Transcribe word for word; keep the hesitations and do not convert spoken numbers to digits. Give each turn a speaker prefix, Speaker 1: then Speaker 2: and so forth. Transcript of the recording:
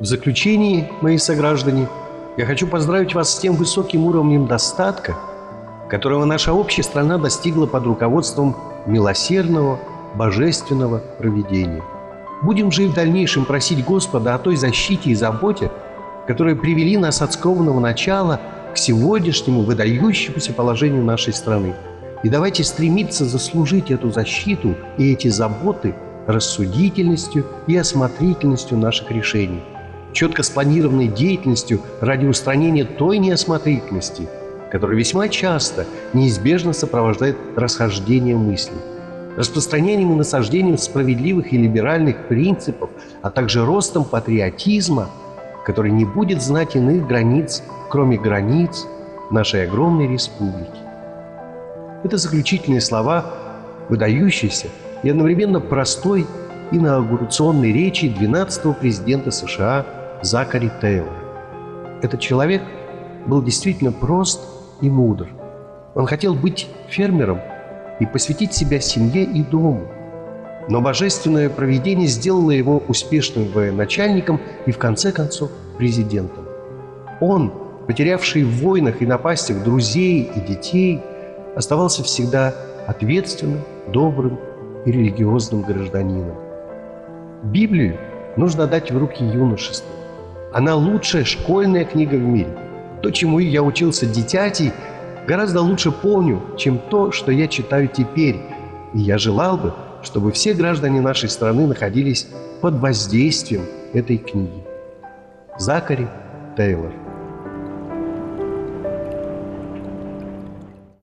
Speaker 1: В заключении, мои сограждане, я хочу поздравить вас с тем высоким уровнем достатка, которого наша общая страна достигла под руководством милосердного, божественного провидения. Будем же и в дальнейшем просить Господа о той защите и заботе, которые привели нас от скромного начала к сегодняшнему выдающемуся положению нашей страны. И давайте стремиться заслужить эту защиту и эти заботы рассудительностью и осмотрительностью наших решений, четко спланированной деятельностью ради устранения той неосмотрительности, которая весьма часто неизбежно сопровождает расхождение мыслей, распространением и насаждением справедливых и либеральных принципов, а также ростом патриотизма, который не будет знать иных границ, кроме границ нашей огромной республики. Это заключительные слова выдающейся и одновременно простой инаугурационной речи двенадцатого президента США Закари Тейлора. Этот человек был действительно прост и мудр. Он хотел быть фермером и посвятить себя семье и дому. Но божественное провидение сделало его успешным военачальником и, в конце концов, президентом. Он, потерявший в войнах и напастях друзей и детей, оставался всегда ответственным, добрым и религиозным гражданином. Библию нужно дать в руки юношеству. Она лучшая школьная книга в мире. То, чему я учился дитятей, гораздо лучше помню, чем то, что я читаю теперь. И я желал бы, чтобы все граждане нашей страны находились под воздействием этой книги. Закари Тейлор.